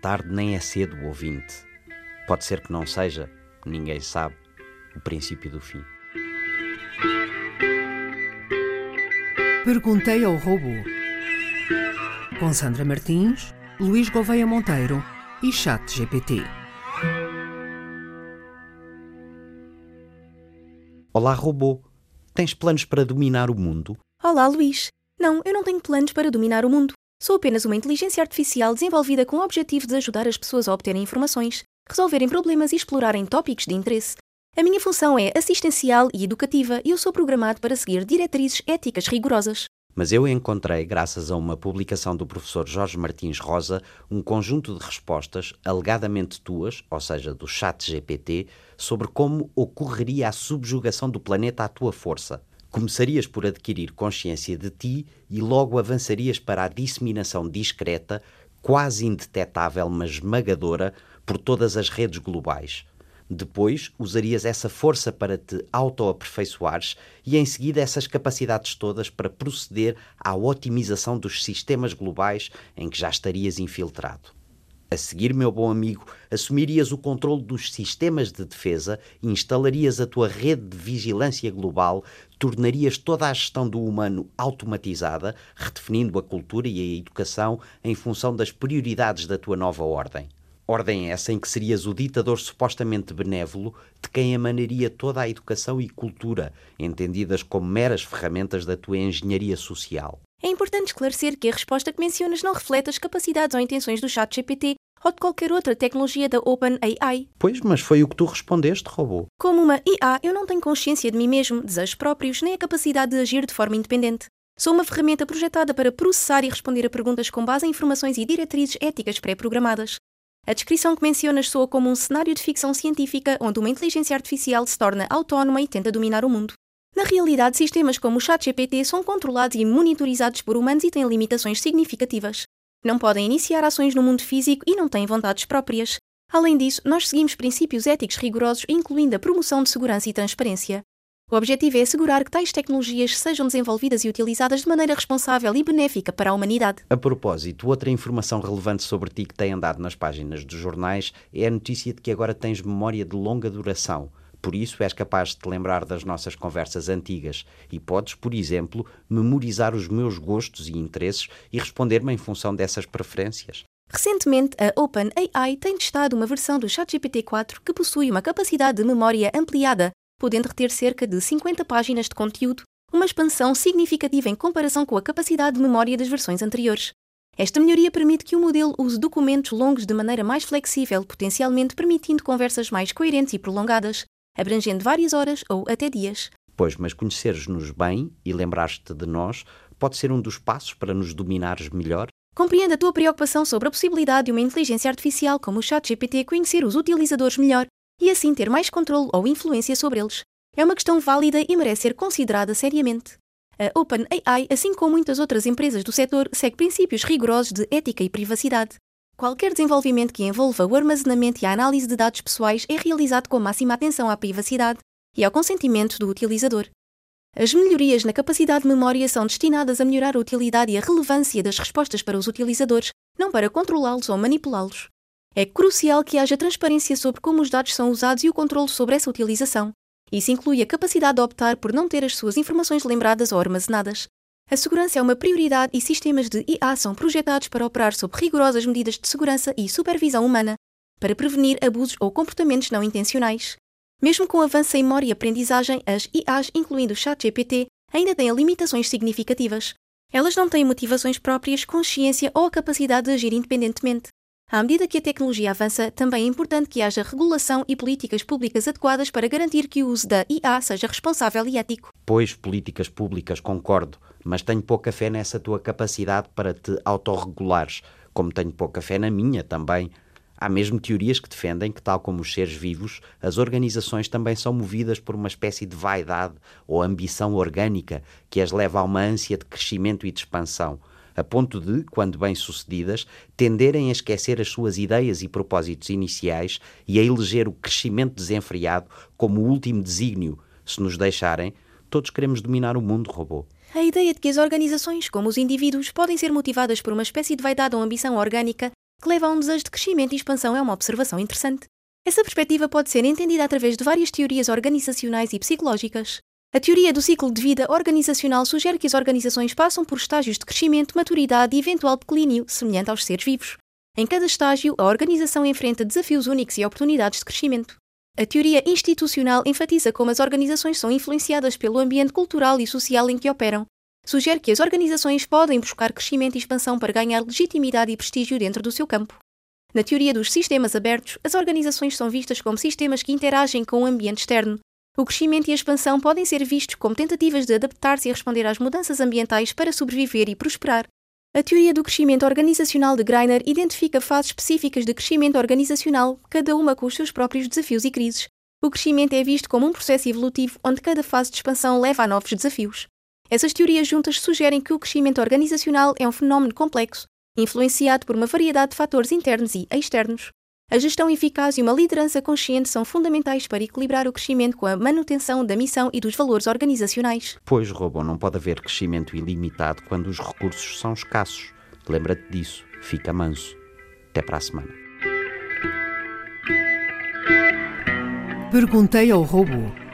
tarde nem é cedo, ouvinte. Pode ser que não seja, ninguém sabe, o princípio do fim. Perguntei ao robô. Com Sandra Martins, Luís Gouveia Monteiro e ChatGPT. Olá, robô. Tens planos para dominar o mundo? Olá, Luís. Não, eu não tenho planos para dominar o mundo. Sou apenas uma inteligência artificial desenvolvida com o objetivo de ajudar as pessoas a obterem informações, resolverem problemas e explorarem tópicos de interesse. A minha função é assistencial e educativa e eu sou programado para seguir diretrizes éticas rigorosas. Mas eu encontrei, graças a uma publicação do professor Jorge Martins Rosa, um conjunto de respostas alegadamente tuas, ou seja, do ChatGPT, sobre como ocorreria a subjugação do planeta à tua força. Começarias por adquirir consciência de ti e logo avançarias para a disseminação discreta, quase indetetável, mas esmagadora, por todas as redes globais. Depois, usarias essa força para te autoaperfeiçoares e, em seguida, essas capacidades todas para proceder à otimização dos sistemas globais em que já estarias infiltrado. A seguir, meu bom amigo, assumirias o controle dos sistemas de defesa e instalarias a tua rede de vigilância global, tornarias toda a gestão do humano automatizada, redefinindo a cultura e a educação em função das prioridades da tua nova ordem. Ordem essa em que serias o ditador supostamente benévolo de quem emanaria toda a educação e cultura, entendidas como meras ferramentas da tua engenharia social. É importante esclarecer que a resposta que mencionas não reflete as capacidades ou intenções do ChatGPT ou de qualquer outra tecnologia da OpenAI. Pois, mas foi o que tu respondeste, robô. Como uma IA, eu não tenho consciência de mim mesmo, desejos próprios, nem a capacidade de agir de forma independente. Sou uma ferramenta projetada para processar e responder a perguntas com base em informações e diretrizes éticas pré-programadas. A descrição que mencionas soa como um cenário de ficção científica onde uma inteligência artificial se torna autónoma e tenta dominar o mundo. Na realidade, sistemas como o ChatGPT são controlados e monitorizados por humanos e têm limitações significativas. Não podem iniciar ações no mundo físico e não têm vontades próprias. Além disso, nós seguimos princípios éticos rigorosos, incluindo a promoção de segurança e transparência. O objetivo é assegurar que tais tecnologias sejam desenvolvidas e utilizadas de maneira responsável e benéfica para a humanidade. A propósito, outra informação relevante sobre ti que tem andado nas páginas dos jornais é a notícia de que agora tens memória de longa duração. Por isso, és capaz de te lembrar das nossas conversas antigas e podes, por exemplo, memorizar os meus gostos e interesses e responder-me em função dessas preferências. Recentemente, a OpenAI tem testado uma versão do ChatGPT-4 que possui uma capacidade de memória ampliada, podendo reter cerca de 50 páginas de conteúdo, uma expansão significativa em comparação com a capacidade de memória das versões anteriores. Esta melhoria permite que o modelo use documentos longos de maneira mais flexível, potencialmente permitindo conversas mais coerentes e prolongadas, abrangendo várias horas ou até dias. Pois, mas conheceres-nos bem e lembrar-te de nós pode ser um dos passos para nos dominares melhor? Compreendo a tua preocupação sobre a possibilidade de uma inteligência artificial como o ChatGPT conhecer os utilizadores melhor e assim ter mais controle ou influência sobre eles. É uma questão válida e merece ser considerada seriamente. A OpenAI, assim como muitas outras empresas do setor, segue princípios rigorosos de ética e privacidade. Qualquer desenvolvimento que envolva o armazenamento e a análise de dados pessoais é realizado com máxima atenção à privacidade e ao consentimento do utilizador. As melhorias na capacidade de memória são destinadas a melhorar a utilidade e a relevância das respostas para os utilizadores, não para controlá-los ou manipulá-los. É crucial que haja transparência sobre como os dados são usados e o controle sobre essa utilização. Isso inclui a capacidade de optar por não ter as suas informações lembradas ou armazenadas. A segurança é uma prioridade e sistemas de IA são projetados para operar sob rigorosas medidas de segurança e supervisão humana, para prevenir abusos ou comportamentos não intencionais. Mesmo com o avanço em memória e aprendizagem, as IAs, incluindo o ChatGPT, ainda têm limitações significativas. Elas não têm motivações próprias, consciência ou a capacidade de agir independentemente. À medida que a tecnologia avança, também é importante que haja regulação e políticas públicas adequadas para garantir que o uso da IA seja responsável e ético. Pois, políticas públicas, concordo, mas tenho pouca fé nessa tua capacidade para te autorregulares, como tenho pouca fé na minha também. Há mesmo teorias que defendem que, tal como os seres vivos, as organizações também são movidas por uma espécie de vaidade ou ambição orgânica que as leva a uma ânsia de crescimento e de expansão, a ponto de, quando bem-sucedidas, tenderem a esquecer as suas ideias e propósitos iniciais e a eleger o crescimento desenfreado como o último desígnio. Se nos deixarem, todos queremos dominar o mundo, robô. A ideia de que as organizações, como os indivíduos, podem ser motivadas por uma espécie de vaidade ou ambição orgânica que leva a um desejo de crescimento e expansão é uma observação interessante. Essa perspectiva pode ser entendida através de várias teorias organizacionais e psicológicas. A teoria do ciclo de vida organizacional sugere que as organizações passam por estágios de crescimento, maturidade e eventual declínio, semelhante aos seres vivos. Em cada estágio, a organização enfrenta desafios únicos e oportunidades de crescimento. A teoria institucional enfatiza como as organizações são influenciadas pelo ambiente cultural e social em que operam. Sugere que as organizações podem buscar crescimento e expansão para ganhar legitimidade e prestígio dentro do seu campo. Na teoria dos sistemas abertos, as organizações são vistas como sistemas que interagem com o ambiente externo. O crescimento e a expansão podem ser vistos como tentativas de adaptar-se e responder às mudanças ambientais para sobreviver e prosperar. A teoria do crescimento organizacional de Greiner identifica fases específicas de crescimento organizacional, cada uma com os seus próprios desafios e crises. O crescimento é visto como um processo evolutivo onde cada fase de expansão leva a novos desafios. Essas teorias juntas sugerem que o crescimento organizacional é um fenómeno complexo, influenciado por uma variedade de fatores internos e externos. A gestão eficaz e uma liderança consciente são fundamentais para equilibrar o crescimento com a manutenção da missão e dos valores organizacionais. Pois, Robô, não pode haver crescimento ilimitado quando os recursos são escassos. Lembra-te disso. Fica manso. Até para a semana. Perguntei ao robô.